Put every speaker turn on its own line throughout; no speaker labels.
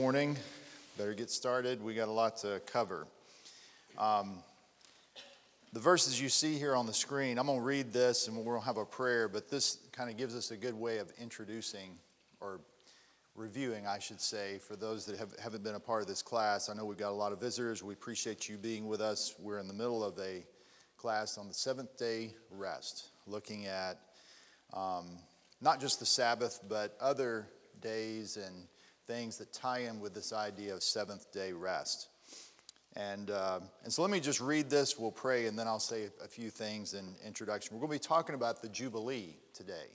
morning. Better get started. We got a lot to cover. The verses you see here on the screen, I'm going to read this and we'll have a prayer, but this kind of gives us a good way of introducing or reviewing, I should say, for those that haven't been a part of this class. I know we've got a lot of visitors. We appreciate you being with us. We're in the middle of a class on the seventh day rest, looking at not just the Sabbath, but other days and things that tie in with this idea of seventh day rest. And so let me just read this, we'll pray, and then I'll say a few things in introduction. We're going to be talking about the Jubilee today.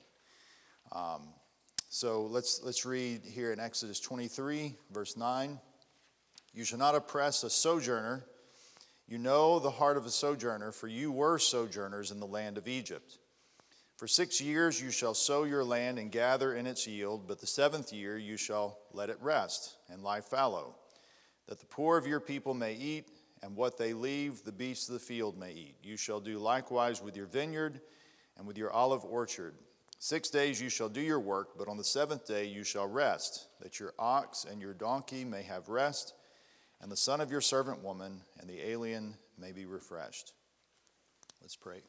So let's read here in Exodus 23, verse 9. You shall not oppress a sojourner. You know the heart of a sojourner, for you were sojourners in the land of Egypt. For 6 years you shall sow your land and gather in its yield, but the seventh year you shall let it rest and lie fallow, that the poor of your people may eat, and what they leave the beasts of the field may eat. You shall do likewise with your vineyard and with your olive orchard. 6 days you shall do your work, but on the seventh day you shall rest, that your ox and your donkey may have rest, and the son of your servant woman and the alien may be refreshed. Let's pray.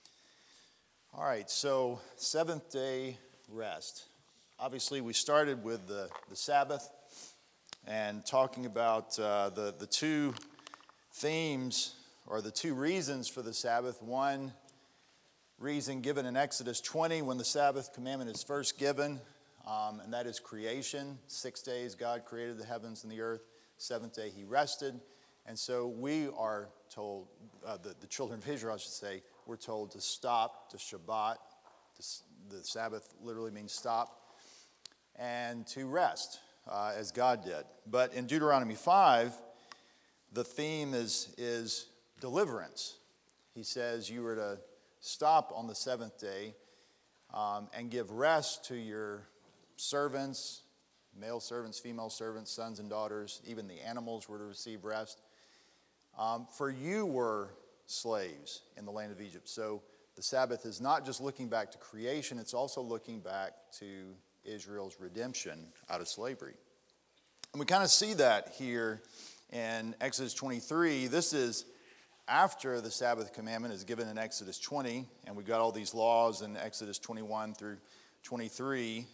All right, so seventh day rest. Obviously, we started with the Sabbath and talking about the two themes or the two reasons for the Sabbath. One reason given in Exodus 20 when the Sabbath commandment is first given, and that is creation. 6 days God created the heavens and the earth. Seventh day he rested. And so we are told, the children of Israel, I should say, we're told to stop, to Shabbat. The Sabbath literally means stop, and to rest, as God did. But in Deuteronomy 5, the theme is deliverance. He says you were to stop on the seventh day and give rest to your servants, male servants, female servants, sons and daughters. Even the animals were to receive rest. For you were slaves in the land of Egypt. So the Sabbath is not just looking back to creation, it's also looking back to Israel's redemption out of slavery. And we kind of see that here in Exodus 23. This is after the Sabbath commandment is given in Exodus 20, and we've got all these laws in Exodus 21 through 23.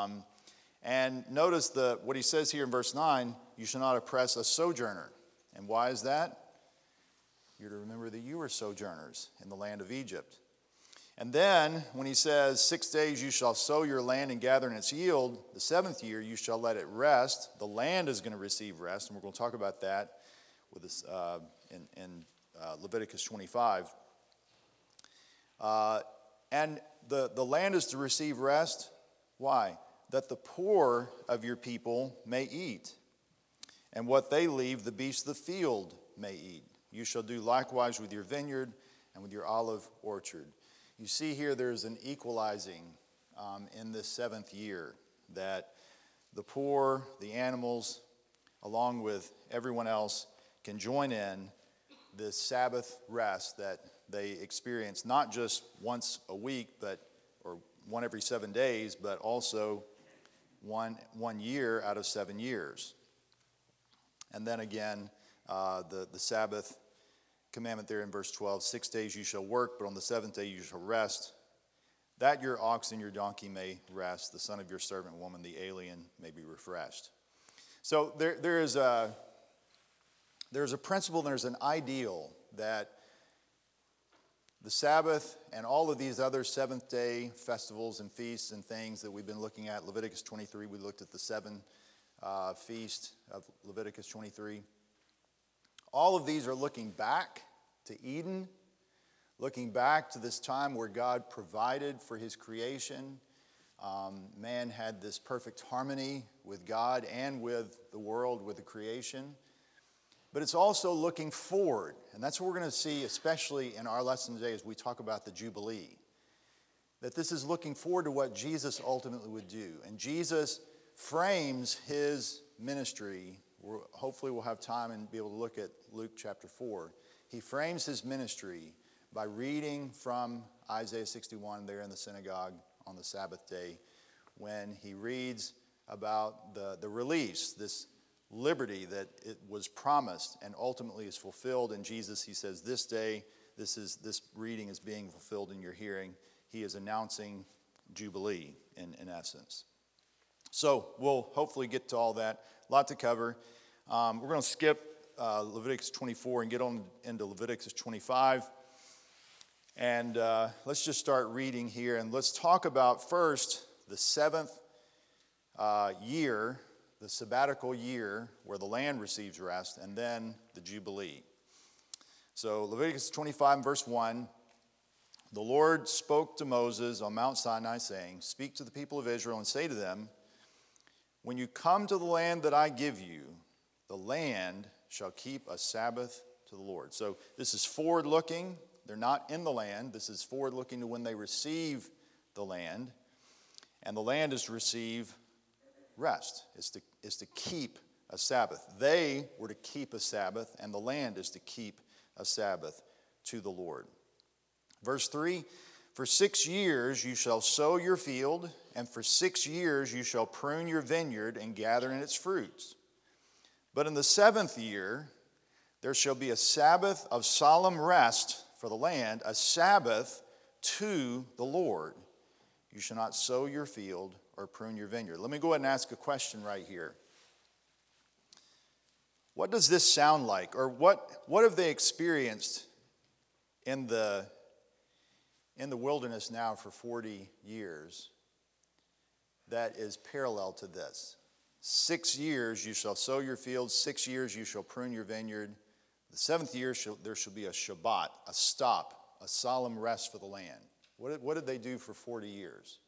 And notice what he says here in verse 9, you shall not oppress a sojourner. And why is that? You're to remember that you were sojourners in the land of Egypt. And then when he says, 6 days you shall sow your land and gather in its yield, the seventh year you shall let it rest. The land is going to receive rest, and we're going to talk about that with this, in Leviticus 25. And the land is to receive rest. Why? That the poor of your people may eat, and what they leave the beasts of the field may eat. You shall do likewise with your vineyard and with your olive orchard. You see here there's an equalizing in this seventh year, that the poor, the animals, along with everyone else can join in this Sabbath rest that they experience not just once a week, or one every 7 days, but also one year out of 7 years. And then again, the Sabbath commandment there in verse 12, 6 days you shall work, but on the seventh day you shall rest, that your ox and your donkey may rest, the son of your servant woman, the alien, may be refreshed. So there's a principle, there's an ideal that the Sabbath and all of these other seventh day festivals and feasts and things that we've been looking at, Leviticus 23, we looked at the seven feast of Leviticus 23. All of these are looking back to Eden, looking back to this time where God provided for his creation. Man had this perfect harmony with God and with the world, with the creation. But it's also looking forward, and that's what we're going to see, especially in our lesson today as we talk about the Jubilee, that this is looking forward to what Jesus ultimately would do. And Jesus frames his ministry. Hopefully we'll have time and be able to look at Luke chapter 4. He frames his ministry by reading from Isaiah 61 there in the synagogue on the Sabbath day, when he reads about the release, this liberty that it was promised and ultimately is fulfilled in Jesus. He says, this day, this reading is being fulfilled in your hearing. He is announcing Jubilee in essence. So we'll hopefully get to all that. A lot to cover. We're going to skip Leviticus 24 and get on into Leviticus 25. And let's just start reading here. And let's talk about first the seventh year, the sabbatical year where the land receives rest, and then the Jubilee. So Leviticus 25 and verse 1, the Lord spoke to Moses on Mount Sinai, saying, speak to the people of Israel and say to them, when you come to the land that I give you, the land shall keep a Sabbath to the Lord. So this is forward-looking. They're not in the land. This is forward-looking to when they receive the land. And the land is to receive rest, is to keep a Sabbath. They were to keep a Sabbath, and the land is to keep a Sabbath to the Lord. Verse 3, for 6 years you shall sow your field, and for 6 years you shall prune your vineyard and gather in its fruits. But in the 7th year there shall be a Sabbath of solemn rest for the land, a Sabbath to the Lord. You shall not sow your field or prune your vineyard. Let me go ahead and ask a question right here. What does this sound like? Or what have they experienced in the wilderness now for 40 years that is parallel to this? 6 years you shall sow your fields, 6 years you shall prune your vineyard. The 7th year there shall be a Shabbat, a stop, a solemn rest for the land. What did they do for 40 years?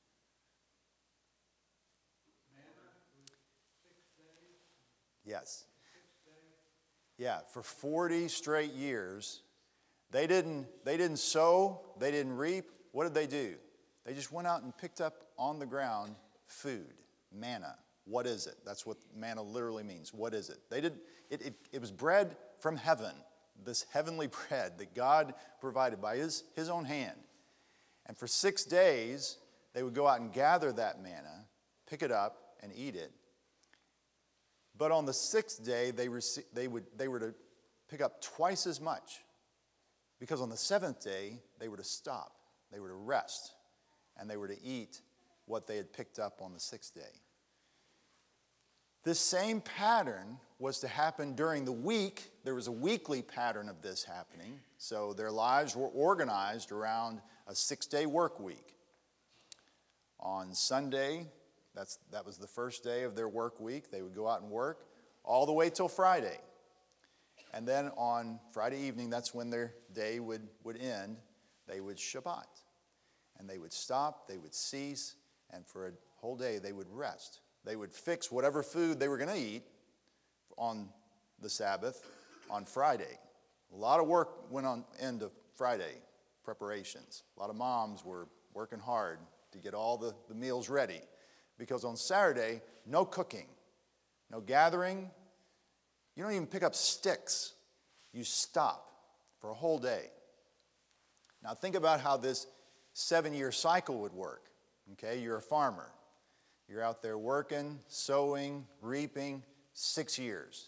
Yes. Yeah, for 40 straight years, they didn't sow, they didn't reap. What did they do? They just went out and picked up on the ground food, manna. What is it? That's what manna literally means. What is it? It was bread from heaven, this heavenly bread that God provided by his own hand. And for 6 days, they would go out and gather that manna, pick it up, and eat it. But on the 6th day, they were to pick up twice as much, because on the 7th day, they were to stop, they were to rest, and they were to eat what they had picked up on the 6th day. This same pattern was to happen during the week. There was a weekly pattern of this happening. So their lives were organized around a 6-day work week. On Sunday, that was the first day of their work week. They would go out and work all the way till Friday. And then on Friday evening, that's when their day would end. They would Shabbat. And they would stop, they would cease, and for a whole day they would rest. They would fix whatever food they were going to eat on the Sabbath on Friday. A lot of work went on into Friday preparations. A lot of moms were working hard to get all the meals ready. Because on Saturday, no cooking, no gathering. You don't even pick up sticks. You stop for a whole day. Now think about how this 7-year cycle would work. Okay, you're a farmer. You're out there working, sowing, reaping, 6 years.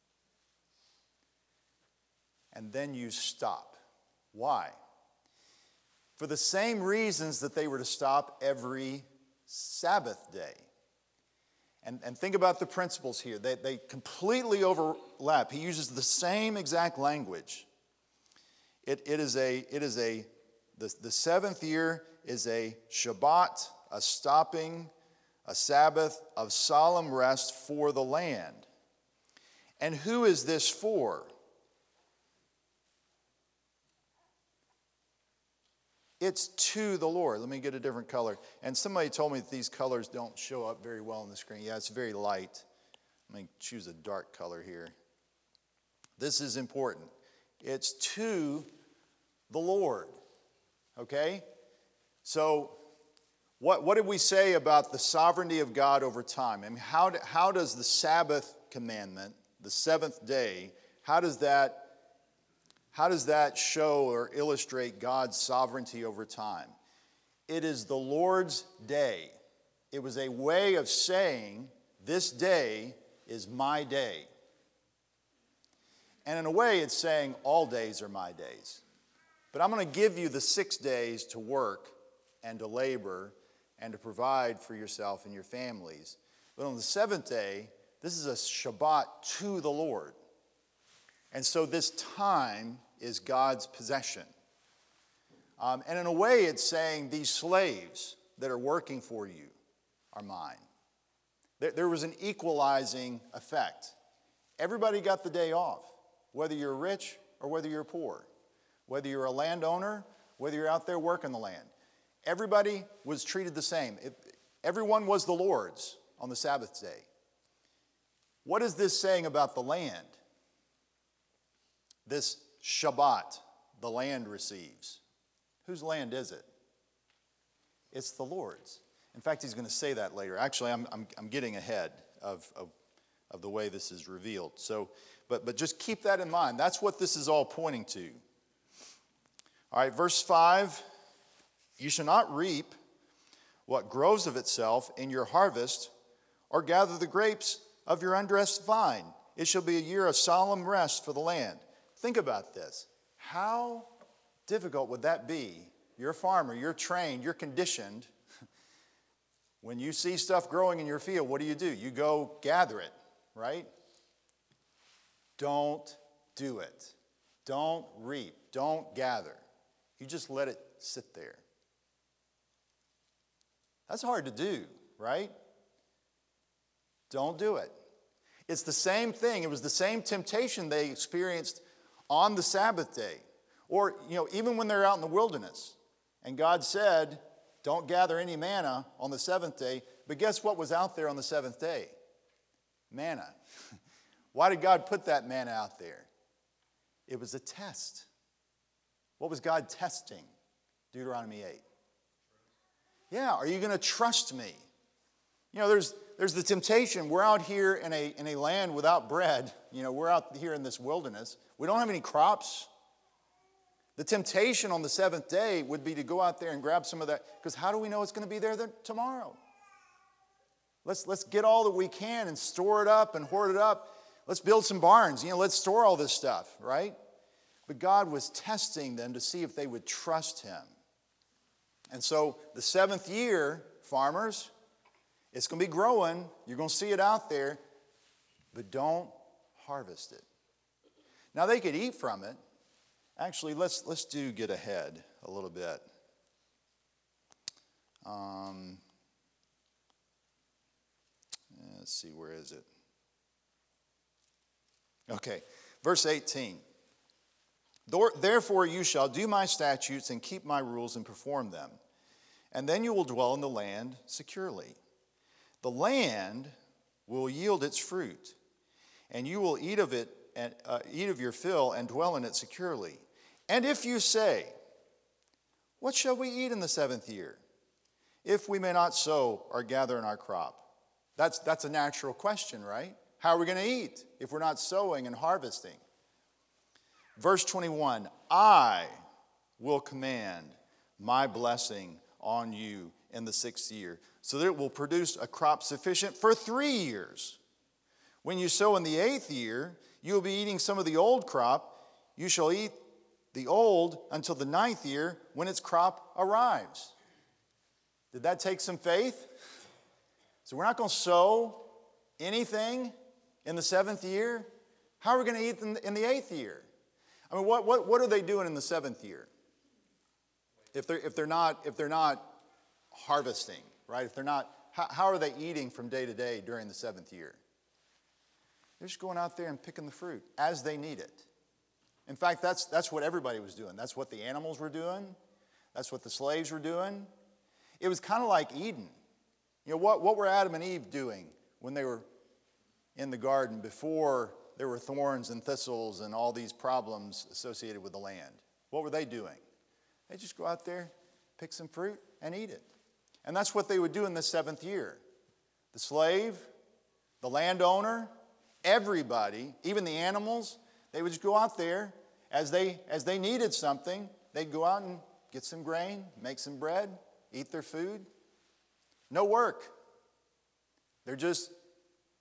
And then you stop. Why? For the same reasons that they were to stop every Sabbath day. And think about the principles here. They completely overlap. He uses the same exact language. The 7th year is a Shabbat, a stopping, a Sabbath of solemn rest for the land. And who is this for? It's to the Lord. Let me get a different color. And somebody told me that these colors don't show up very well on the screen. Yeah, it's very light. Let me choose a dark color here. This is important. It's to the Lord. Okay? So, what did we say about the sovereignty of God over time? I mean, how does the Sabbath commandment, the 7th day, how does that show or illustrate God's sovereignty over time? It is the Lord's day. It was a way of saying this day is my day. And in a way, it's saying all days are my days. But I'm going to give you the 6 days to work and to labor and to provide for yourself and your families. But on the 7th day, this is a Shabbat to the Lord. And so this time is God's possession. And in a way, it's saying these slaves that are working for you are mine. There was an equalizing effect. Everybody got the day off, whether you're rich or whether you're poor, whether you're a landowner, whether you're out there working the land. Everybody was treated the same. Everyone was the Lord's on the Sabbath day. What is this saying about the land? This Shabbat, the land receives. Whose land is it? It's the Lord's. In fact, he's going to say that later. Actually, I'm getting ahead of the way this is revealed. So, but just keep that in mind. That's what this is all pointing to. All right, verse 5. You shall not reap what grows of itself in your harvest, or gather the grapes of your undressed vine. It shall be a year of solemn rest for the land. Think about this. How difficult would that be? You're a farmer, you're trained, you're conditioned. When you see stuff growing in your field, what do? You go gather it, right? Don't do it. Don't reap. Don't gather. You just let it sit there. That's hard to do, right? Don't do it. It's the same thing. It was the same temptation they experienced on the Sabbath day. Or, even when they're out in the wilderness. And God said, don't gather any manna on the 7th day. But guess what was out there on the 7th day? Manna. Why did God put that manna out there? It was a test. What was God testing? Deuteronomy 8. Yeah, are you going to trust me? There's the temptation. We're out here in a land without bread. We're out here in this wilderness. We don't have any crops. The temptation on the 7th day would be to go out there and grab some of that, because how do we know it's going to be there tomorrow? Let's get all that we can and store it up and hoard it up. Let's build some barns. Let's store all this stuff, right? But God was testing them to see if they would trust him. And so the 7th year, farmers, it's going to be growing. You're going to see it out there. But don't harvest it. Now, they could eat from it. Actually, let's get ahead a little bit. Let's see, where is it? Okay, verse 18. Therefore you shall do my statutes and keep my rules and perform them, and then you will dwell in the land securely. The land will yield its fruit, and you will eat of it and eat of your fill and dwell in it securely. And if you say, what shall we eat in the 7th year, if we may not sow or gather in our crop? That's a natural question, right? How are we going to eat if we're not sowing and harvesting? Verse 21, I will command my blessing on you in the 6th year, so that it will produce a crop sufficient for 3 years. When you sow in the 8th year, you will be eating some of the old crop. You shall eat the old until the 9th year, when its crop arrives. Did that take some faith? So we're not going to sow anything in the 7th year. How are we going to eat in the 8th year? I mean, what are they doing in the 7th year? If they're not harvesting, right? If they're not, how are they eating from day to day during the 7th year? They're just going out there and picking the fruit as they need it. In fact, that's what everybody was doing. That's what the animals were doing. That's what the slaves were doing. It was kind of like Eden. What were Adam and Eve doing when they were in the garden before there were thorns and thistles and all these problems associated with the land? What were they doing? They just go out there, pick some fruit, and eat it. And that's what they would do in the 7th year. The slave, the landowner, everybody, even the animals, they would just go out there as they needed something. They'd go out and get some grain, make some bread, eat their food. No work. They're just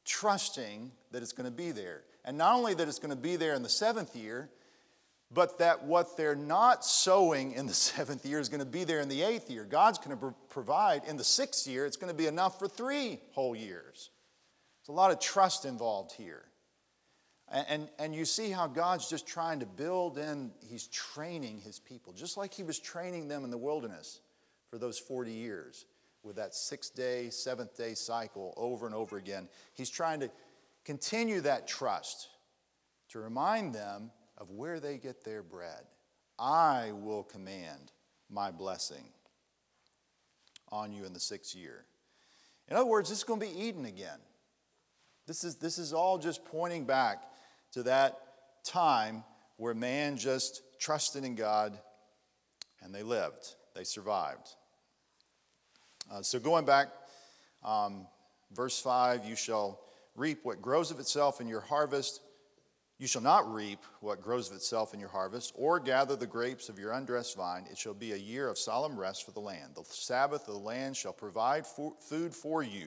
trusting that it's going to be there. And not only that it's going to be there in the 7th year, but that what they're not sowing in the 7th year is going to be there in the 8th year. God's going to provide in the 6th year. It's going to be enough for 3 whole years. There's a lot of trust involved here. And you see how God's just trying to build in, he's training his people, just like he was training them in the wilderness for those 40 years with that 6-day, 7th-day cycle over and over again. He's trying to continue that trust to remind them of where they get their bread. I will command my blessing on you in the 6th year. In other words, this is going to be Eden again. This is all just pointing back to that time where man just trusted in God and they lived. They survived. So going back, verse 5, you shall reap what grows of itself in your harvest. You shall not reap what grows of itself in your harvest, or gather the grapes of your undressed vine. It shall be a year of solemn rest for the land. The Sabbath of the land shall provide food for you,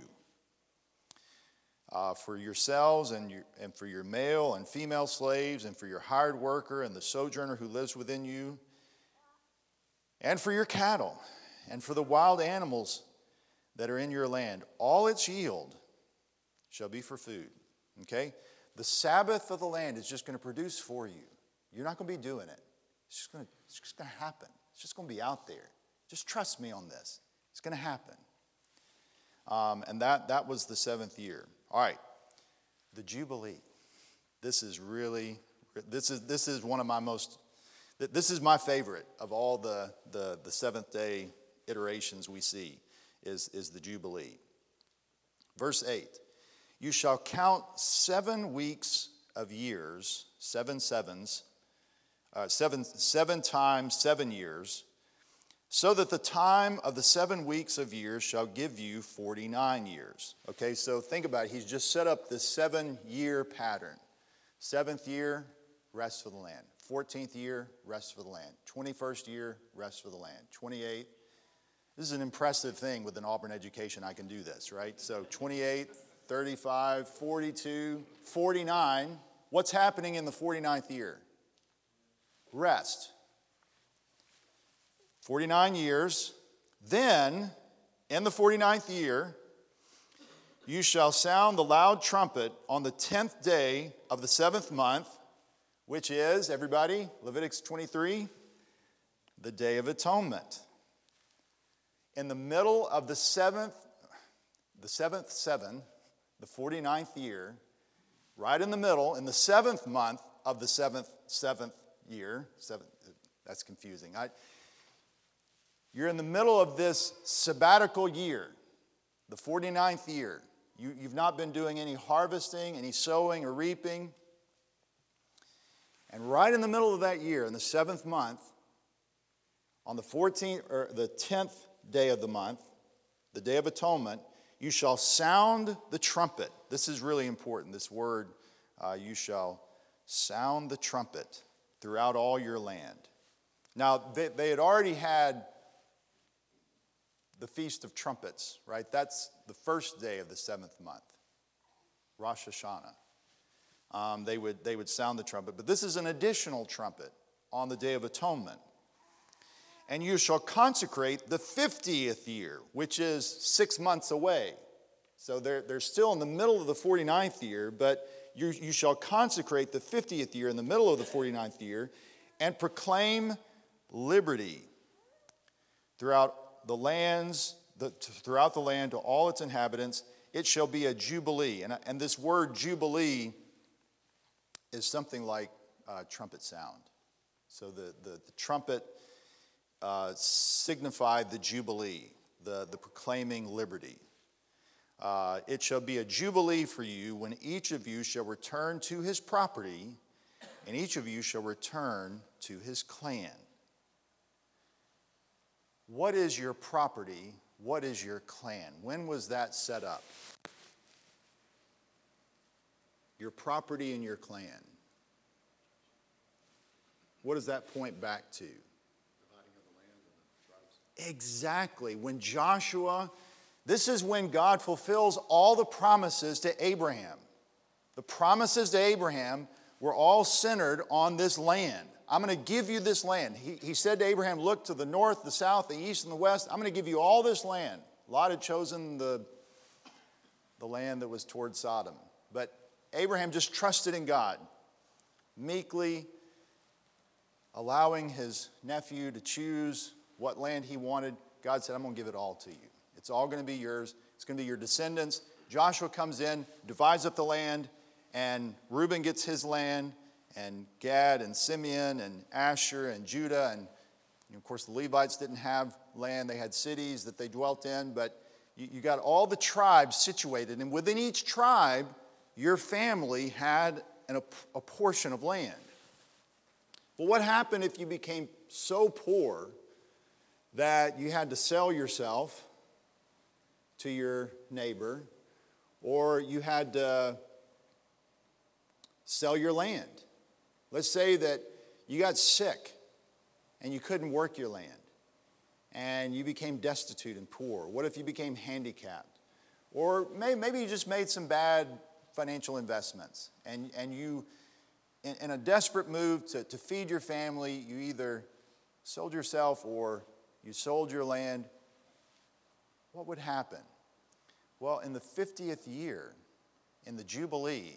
for yourselves and for your male and female slaves, and for your hired worker and the sojourner who lives within you, and for your cattle, and for the wild animals that are in your land. All its yield shall be for food. Okay? The Sabbath of the land is just going to produce for you. You're not going to be doing it. It's just going to happen. It's just going to be out there. Just trust me on this. It's going to happen. And that was the 7th year. All right, the Jubilee. This is one of my most. This is my favorite of all the 7th-day iterations we see is the Jubilee. Verse 8. You shall count 7 weeks of years, 7 sevens, 7 times 7 years, so that the time of the 7 weeks of years shall give you 49 years. Okay, so think about it. He's just set up this 7-year pattern. 7th year, rest for the land. 14th year, rest for the land. 21st year, rest for the land. 28th. This is an impressive thing with an Auburn education. I can do this, right? So 28th. 35, 42, 49. What's happening in the 49th year? Rest. 49 years. Then, in the 49th year, you shall sound the loud trumpet on the 10th day of the 7th month, which is, everybody, Leviticus 23, the Day of Atonement. In the middle of the 7th 7, the 49th year, right in the middle, in the 7th month of the 7th year, that's confusing. You're in the middle of this sabbatical year, the 49th year. You've not been doing any harvesting, any sowing or reaping. And right in the middle of that year, in the 7th month, on the 14th or the 10th day of the month, the Day of Atonement, you shall sound the trumpet. This is really important, this word, you shall sound the trumpet throughout all your land. Now, they had already had the Feast of Trumpets, right? That's the first day of the 7th month, Rosh Hashanah. They would sound the trumpet, but this is an additional trumpet on the Day of Atonement. And you shall consecrate the 50th year, which is 6 months away. So they're still in the middle of the 49th year, but you shall consecrate the 50th year in the middle of the 49th year and proclaim liberty throughout the land to all its inhabitants. It shall be a jubilee. And this word jubilee is something like trumpet sound. So the trumpet signified the jubilee, the proclaiming liberty. It shall be a jubilee for you when each of you shall return to his property, and each of you shall return to his clan. What is your property? What is your clan? When was that set up? Your property and your clan. What does that point back to?
Dividing of the land and the tribes.
Exactly. When Joshua This is when God fulfills all the promises to Abraham. The promises to Abraham were all centered on this land. I'm going to give you this land. He said to Abraham, look to the north, the south, the east, and the west. I'm going to give you all this land. Lot had chosen the land that was toward Sodom. But Abraham just trusted in God, meekly allowing his nephew to choose what land he wanted. God said, I'm going to give it all to you. It's all going to be yours. It's going to be your descendants. Joshua comes in, divides up the land, and Reuben gets his land, and Gad and Simeon and Asher and Judah. And of course, the Levites didn't have land. They had cities that they dwelt in. But you got all the tribes situated. And within each tribe, your family had a portion of land. But what happened if you became so poor that you had to sell yourself to your neighbor, or you had to sell your land? Let's say that you got sick and you couldn't work your land and you became destitute and poor. What if you became handicapped? Or maybe you just made some bad financial investments and you, in a desperate move to feed your family, you either sold yourself or you sold your land. What would happen? Well, in the 50th year, in the Jubilee,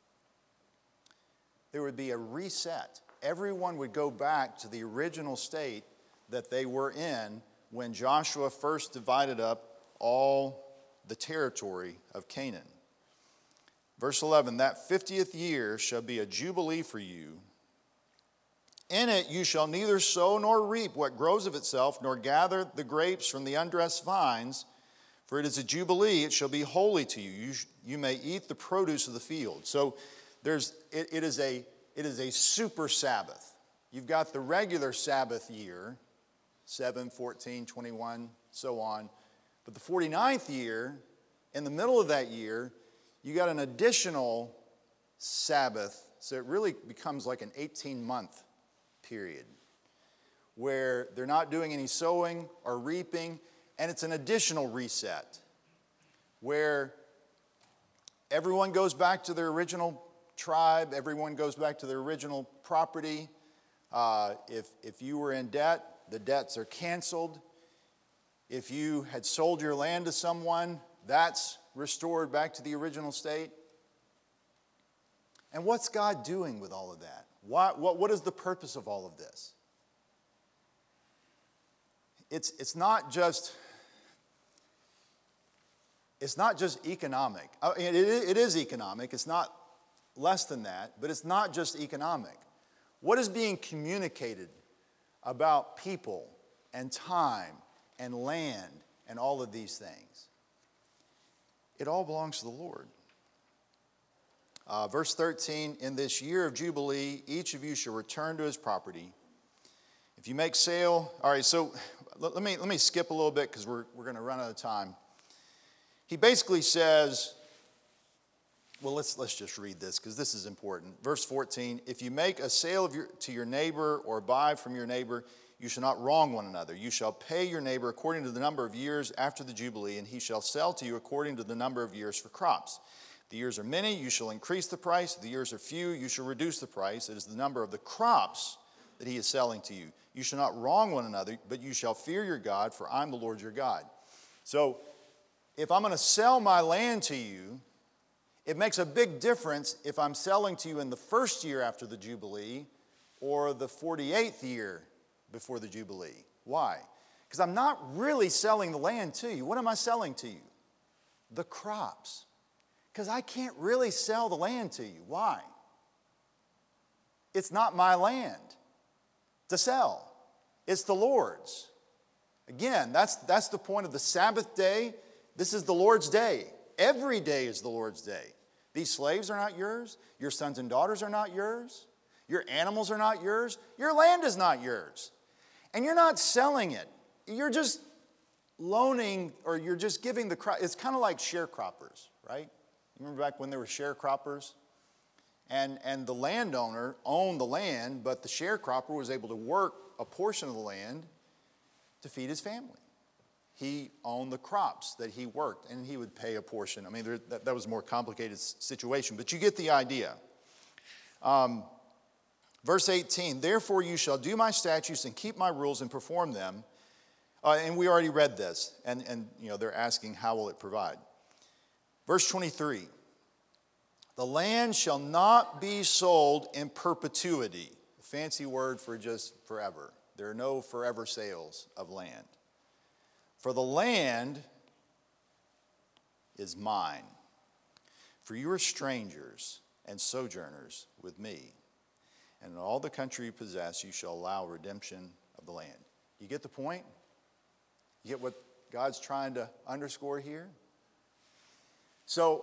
there would be a reset. Everyone would go back to the original state that they were in when Joshua first divided up all the territory of Canaan. Verse 11, that 50th year shall be a jubilee for you. In it you shall neither sow nor reap what grows of itself, nor gather the grapes from the undressed vines, for it is a jubilee, it shall be holy to you. You may eat the produce of the field. So it is a super Sabbath. You've got the regular Sabbath year, 7, 14, 21, so on. But the 49th year, in the middle of that year, you got an additional Sabbath. So it really becomes like an 18-month period where they're not doing any sowing or reaping, and it's an additional reset where everyone goes back to their original tribe, everyone goes back to their original property. If you were in debt, the debts are canceled. If you had sold your land to someone, that's restored back to the original state. And what's God doing with all of that? What is the purpose of all of this? It's not just economic. It is economic. It's not less than that, but it's not just economic. What is being communicated about people and time and land and all of these things? It all belongs to the Lord. Verse 13, in this year of Jubilee, each of you shall return to his property. If you make sale, all right, so let me skip a little bit because we're going to run out of time. He basically says, well, let's just read this because this is important. Verse 14, if you make a sale to your neighbor or buy from your neighbor, you shall not wrong one another. You shall pay your neighbor according to the number of years after the Jubilee, and he shall sell to you according to the number of years for crops. If the years are many, you shall increase the price. If the years are few, you shall reduce the price. It is the number of the crops that he is selling to you. You shall not wrong one another, but you shall fear your God, for I'm the Lord your God. So if I'm going to sell my land to you, it makes a big difference if I'm selling to you in the first year after the Jubilee or the 48th year before the Jubilee. Why? Because I'm not really selling the land to you. What am I selling to you? The crops. Because I can't really sell the land to you. Why? It's not my land to sell. It's the Lord's. Again, that's the point of the Sabbath day. This is the Lord's day. Every day is the Lord's day. These slaves are not yours. Your sons and daughters are not yours. Your animals are not yours. Your land is not yours. And you're not selling it. You're just loaning, or you're just giving the crop. It's kind of like sharecroppers, right? You remember back when there were sharecroppers? And the landowner owned the land, but the sharecropper was able to work a portion of the land to feed his family. he owned the crops that he worked, and he would pay a portion. I mean, that was a more complicated situation, but you get the idea. Verse 18, therefore you shall do my statutes and keep my rules and perform them. And we already read this, and they're asking, how will it provide? Verse 23, the land shall not be sold in perpetuity. A fancy word for just forever. There are no forever sales of land. For the land is mine. For you are strangers and sojourners with me. And in all the country you possess, you shall allow redemption of the land. You get the point? You get what God's trying to underscore here? So,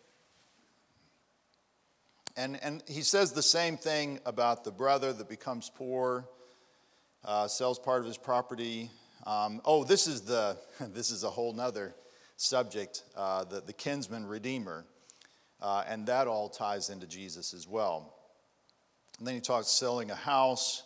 and he says the same thing about the brother that becomes poor, sells part of his property. This is a whole nother subject, the kinsman redeemer. And that all ties into Jesus as well. And then he talks selling a house.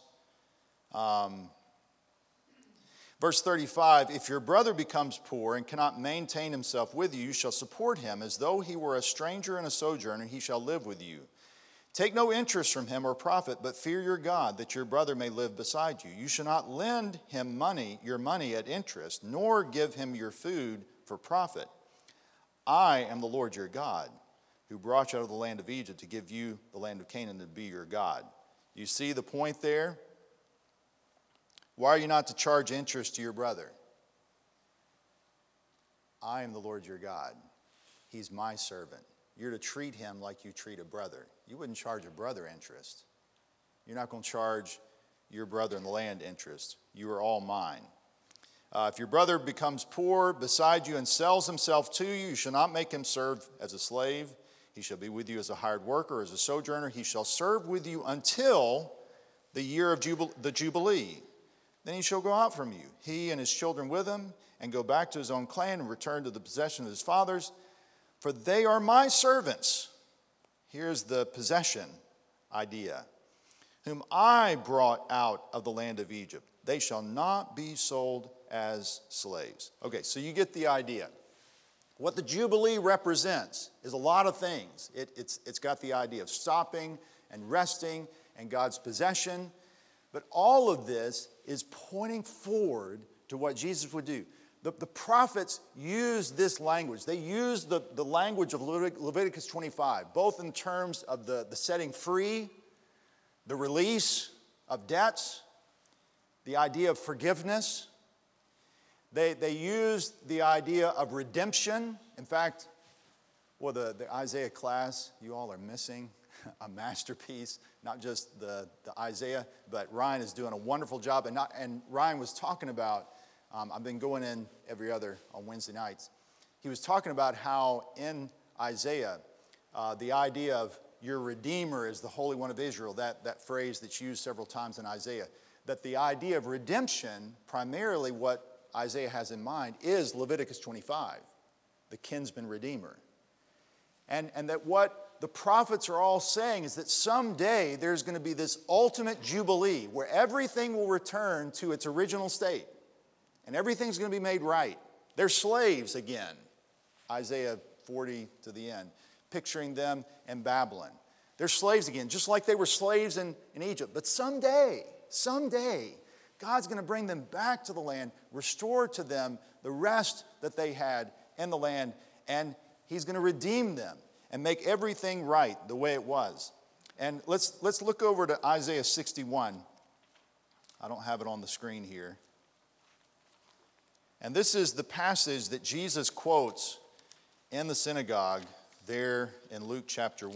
Verse 35, if your brother becomes poor and cannot maintain himself with you, you shall support him as though he were a stranger and a sojourner, he shall live with you. Take no interest from him or profit, but fear your God, that your brother may live beside you. You shall not lend him your money at interest, nor give him your food for profit. I am the Lord your God, who brought you out of the land of Egypt to give you the land of Canaan to be your God. You see the point there? Why are you not to charge interest to your brother? I am the Lord your God. He's my servant. You're to treat him like you treat a brother. You wouldn't charge a brother interest. You're not going to charge your brother in the land interest. You are all mine. If your brother becomes poor beside you and sells himself to you, you shall not make him serve as a slave. He shall be with you as a hired worker, as a sojourner. He shall serve with you until the year of the Jubilee. Then he shall go out from you, he and his children with him, and go back to his own clan and return to the possession of his fathers. For they are my servants. Here's the possession idea. Whom I brought out of the land of Egypt. They shall not be sold as slaves. Okay, so you get the idea. What the Jubilee represents is a lot of things. It's got the idea of stopping and resting and God's possession. But all of this is pointing forward to what Jesus would do. The prophets used this language. They used the language of Leviticus 25, both in terms of the setting free, the release of debts, the idea of forgiveness. They used the idea of redemption. In fact, the Isaiah class, you all are missing a masterpiece, not just the Isaiah, but Ryan is doing a wonderful job. And Ryan was talking about, I've been going in every other on Wednesday nights. He was talking about how in Isaiah, the idea of your Redeemer is the Holy One of Israel, that phrase that's used several times in Isaiah, that the idea of redemption, primarily what Isaiah has in mind, is Leviticus 25, the kinsman redeemer. And that what the prophets are all saying is that someday there's going to be this ultimate jubilee where everything will return to its original state and everything's going to be made right. They're slaves again, Isaiah 40 to the end, picturing them in Babylon. They're slaves again, just like they were slaves in Egypt. But someday, God's going to bring them back to the land, restore to them the rest that they had in the land, and he's going to redeem them and make everything right the way it was. And let's look over to Isaiah 61. I don't have it on the screen here. And this is the passage that Jesus quotes in the synagogue there in Luke chapter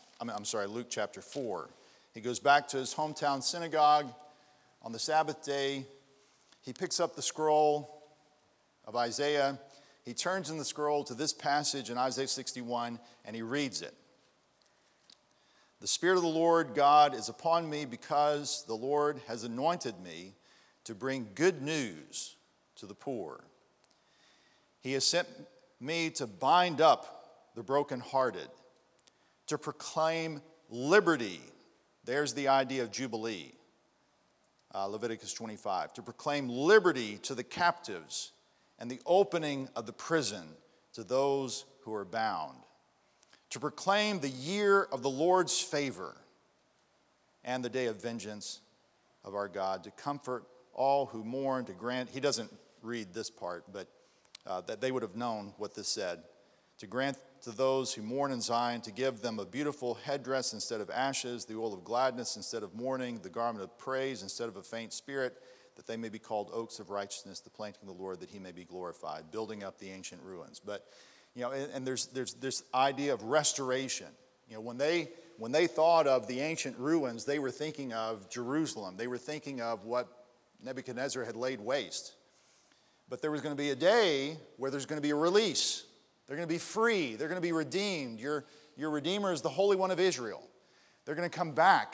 4. He goes back to his hometown synagogue on the Sabbath day. He picks up the scroll of Isaiah. He turns in the scroll to this passage in Isaiah 61, and he reads it. The Spirit of the Lord God is upon me because the Lord has anointed me to bring good news to the poor. He has sent me to bind up the brokenhearted, to proclaim liberty. There's the idea of Jubilee, Leviticus 25. To proclaim liberty to the captives and the opening of the prison to those who are bound, to proclaim the year of the Lord's favor and the day of vengeance of our God, to comfort all who mourn, to grant," he doesn't read this part, but that they would have known what this said, "to grant to those who mourn in Zion, to give them a beautiful headdress instead of ashes, the oil of gladness instead of mourning, the garment of praise instead of a faint spirit, that they may be called oaks of righteousness, the planting of the Lord, that he may be glorified," building up the ancient ruins. But, and there's this idea of restoration. When they thought of the ancient ruins, they were thinking of Jerusalem. They were thinking of what Nebuchadnezzar had laid waste. But there was going to be a day where there's going to be a release. They're going to be free. They're going to be redeemed. Your Redeemer is the Holy One of Israel. They're going to come back.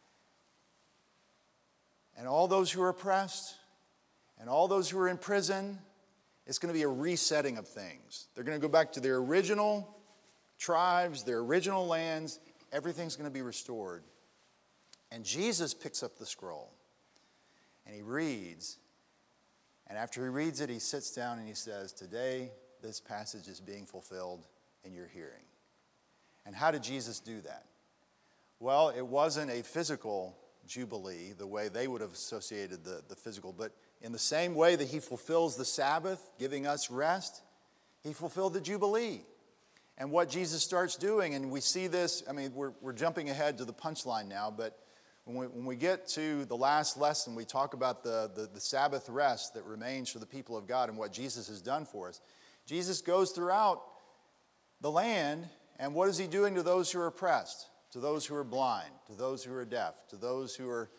And all those who are oppressed and all those who are in prison, it's going to be a resetting of things. They're going to go back to their original tribes, their original lands. Everything's going to be restored. And Jesus picks up the scroll and he reads. And after he reads it, he sits down and he says, "Today, this passage is being fulfilled in your hearing." And how did Jesus do that? Well, it wasn't a physical jubilee, the way they would have associated the physical, but in the same way that he fulfills the Sabbath, giving us rest, he fulfilled the jubilee. And what Jesus starts doing, and we see this, we're jumping ahead to the punchline now, but when we get to the last lesson, we talk about the Sabbath rest that remains for the people of God and what Jesus has done for us. Jesus goes throughout the land, and what is he doing to those who are oppressed, to those who are blind, to those who are deaf, to those who are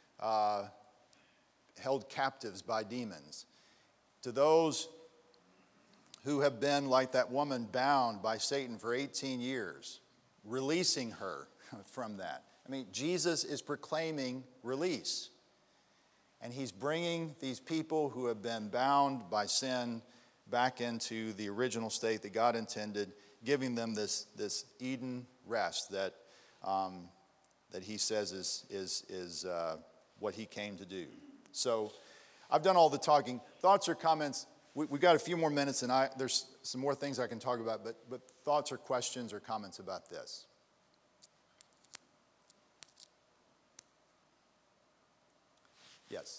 held captives by demons, to those who have been, like that woman, bound by Satan for 18 years, releasing her from that. Jesus is proclaiming release. And he's bringing these people who have been bound by sin back into the original state that God intended, giving them this Eden rest that he says is what he came to do. So I've done all the talking. Thoughts or comments? We've got a few more minutes, and there's some more things I can talk about, but thoughts or questions or comments about this? Yes.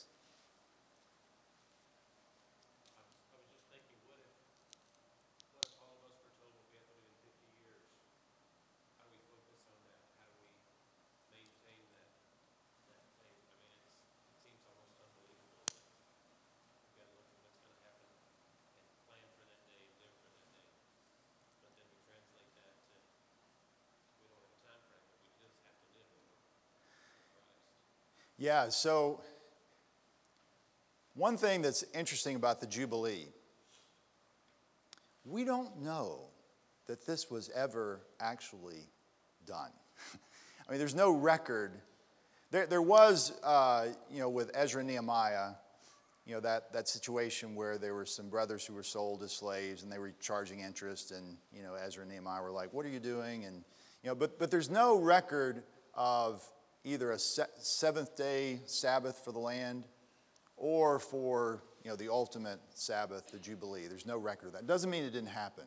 I was just thinking, what if all of us were told we'll get put in 50 years? How do we focus on that? How do we maintain that faith? It seems almost unbelievable. We've got to look at what's going to happen and plan for that day, live for that day. But then we translate that to, we don't have a time frame, but we just have to live for Christ.
Yeah, so one thing that's interesting about the Jubilee, we don't know that this was ever actually done. There's no record. There was, with Ezra and Nehemiah, that situation where there were some brothers who were sold as slaves and they were charging interest, and, Ezra and Nehemiah were like, "What are you doing?" And, but there's no record of either a seventh-day Sabbath for the land or for, the ultimate Sabbath, the Jubilee. There's no record of that. Doesn't mean it didn't happen.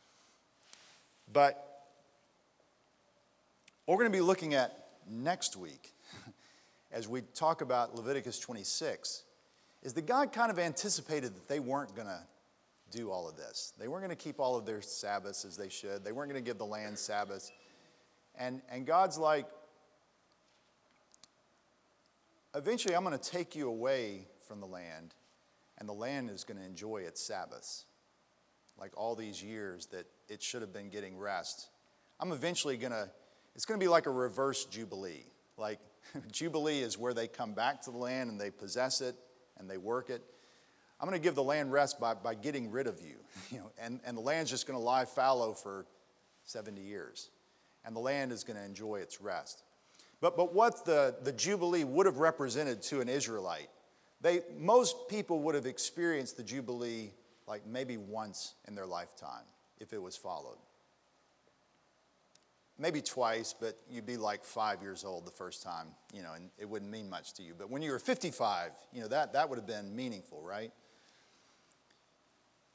But what we're going to be looking at next week, as we talk about Leviticus 26, is that God kind of anticipated that they weren't going to do all of this. They weren't going to keep all of their Sabbaths as they should. They weren't going to give the land Sabbaths. And God's like, eventually I'm going to take you away from the land, and the land is going to enjoy its Sabbaths. Like all these years that it should have been getting rest. I'm eventually it's going to be like a reverse Jubilee. Like Jubilee is where they come back to the land and they possess it and they work it. I'm going to give the land rest by getting rid of you. And the land's just going to lie fallow for 70 years. And the land is going to enjoy its rest. But what the Jubilee would have represented to an Israelite, most people would have experienced the Jubilee like maybe once in their lifetime if it was followed. Maybe twice, but you'd be like 5 years old the first time, and it wouldn't mean much to you. But when you were 55, that would have been meaningful, right?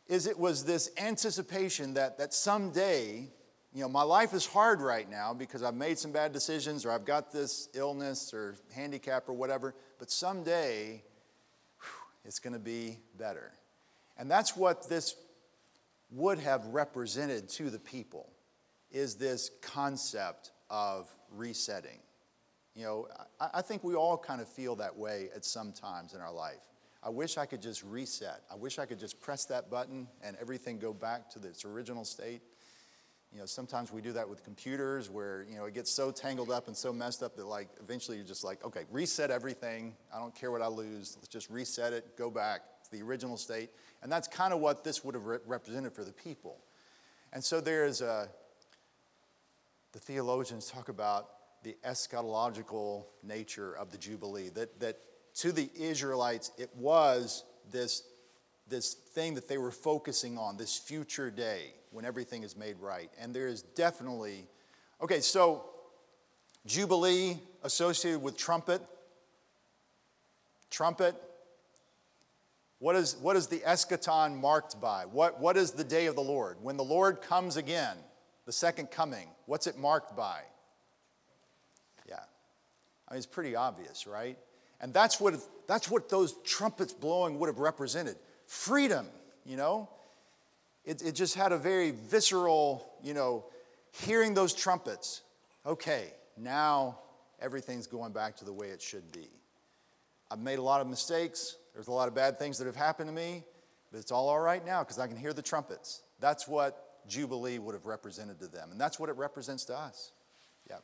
is it was this anticipation that someday, my life is hard right now because I've made some bad decisions or I've got this illness or handicap or whatever, but someday it's going to be better. And that's what this would have represented to the people, is this concept of resetting. I think we all kind of feel that way at some times in our life. I wish I could just reset. I wish I could just press that button and everything go back to its original state. Sometimes we do that with computers where, it gets so tangled up and so messed up that eventually you're just okay, reset everything. I don't care what I lose. Let's just reset it, go back to the original state. And that's kind of what this would have represented for the people. And so the theologians talk about the eschatological nature of the Jubilee, that to the Israelites, it was this thing that they were focusing on, this future day when everything is made right. And there is definitely, so Jubilee associated with trumpet. What is the eschaton marked by? What is the day of the Lord? When the Lord comes again, the second coming, what's it marked by? Yeah. It's pretty obvious, right? And that's what those trumpets blowing would have represented. Freedom, It just had a very visceral, hearing those trumpets. Okay, now everything's going back to the way it should be. I've made a lot of mistakes. There's a lot of bad things that have happened to me, but it's all right now because I can hear the trumpets. That's what Jubilee would have represented to them, and that's what it represents to us. Yeah.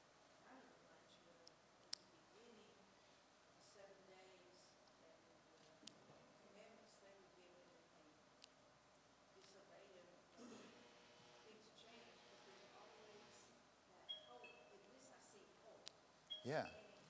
Yeah.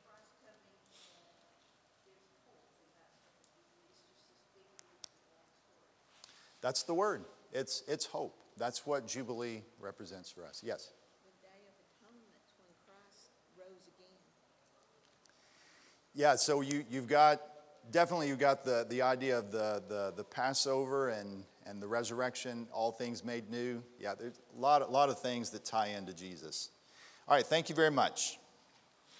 That's the word. It's hope. That's what Jubilee represents for us. Yes?
The Day of Atonement, when Christ rose again.
Yeah, so you've got the idea of the Passover and the resurrection, all things made new. Yeah, there's a lot of things that tie into Jesus. All right, thank you very much.